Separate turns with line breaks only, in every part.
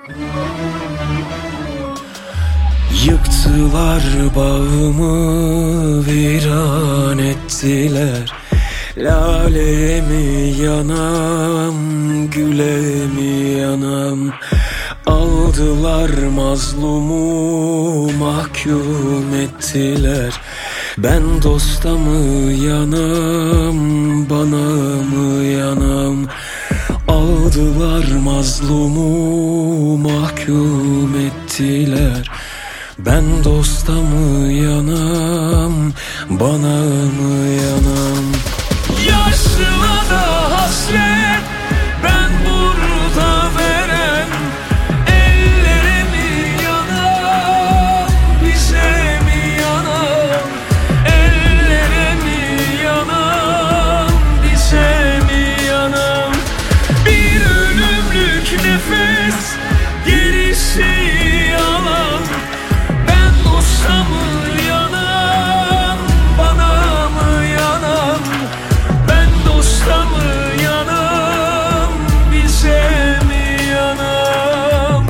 Yıktılar bağımı, viran ettiler. Lale mi yanam, güle mi yanam? Aldılar mazlumu, mahkum ettiler. Ben dosta mı yanam, bana mı yanam? Aldılar mazlumu, mahkum ettiler. Ben dosta mı yanam, bana mı yanam? Yaşlılara hasret, ben burada veren. Ellere mi yanam, bize mi yanam? Ellere mi yanam, bize mi yanam? Bir ölümlük nefes, gerisi yalan. Ben dosta mı yanam, bana mı yanam? Ben dosta mı yanam, bize mi yanam?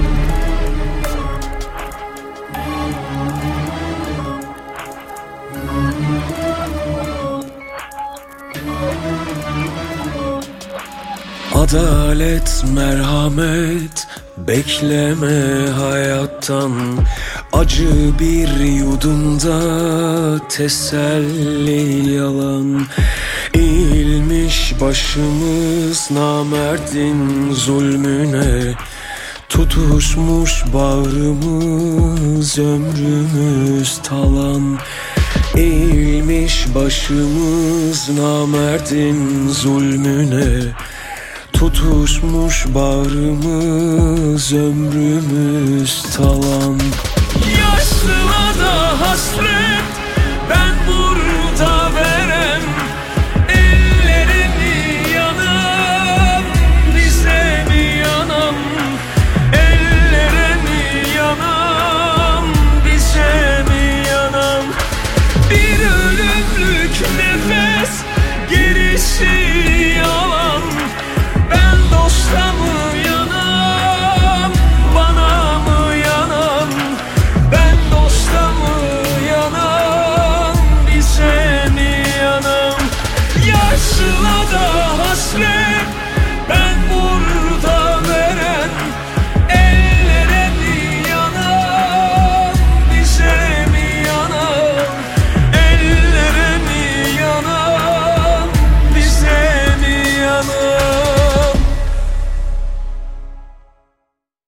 Adalet, merhamet bekleme hayattan. Acı bir yudumda teselli yalan. Eğilmiş başımız namerdin zulmüne. Tutuşmuş bağrımız, ömrümüz talan. Eğilmiş başımız namerdin zulmüne. Tutuşmuş bağrımız, ömrümüz talan.